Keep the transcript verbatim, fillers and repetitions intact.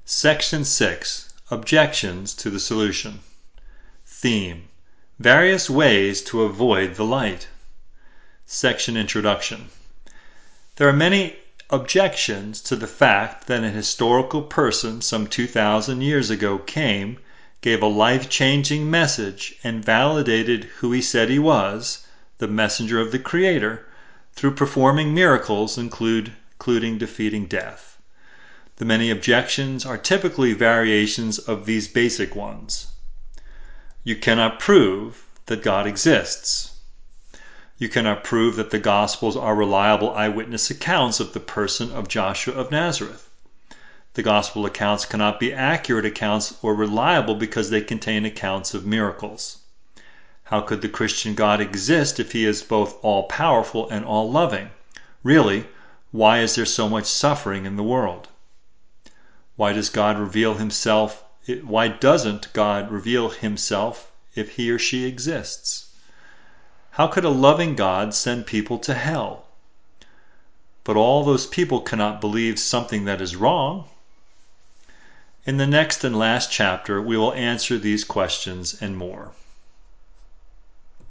Section six. Objections to the solution. Theme: Various ways to avoid the light. Section Introduction. There are many objections to the fact that an historical person some two thousand years ago came, gave a life-changing message, and validated who he said he was, the messenger of the Creator, through performing miracles, include, including defeating death. The many objections are typically variations of these basic ones. You cannot prove that God exists. You cannot prove that the Gospels are reliable eyewitness accounts of the person of Joshua of Nazareth. The Gospel accounts cannot be accurate accounts or reliable because they contain accounts of miracles. How could the Christian God exist if he is both all-powerful and all-loving? Really, why is there so much suffering in the world? Why does God reveal himself? Why doesn't God reveal himself if he or she exists? How could a loving God send people to hell? But all those people cannot believe something that is wrong. In the next and last chapter, we will answer these questions and more.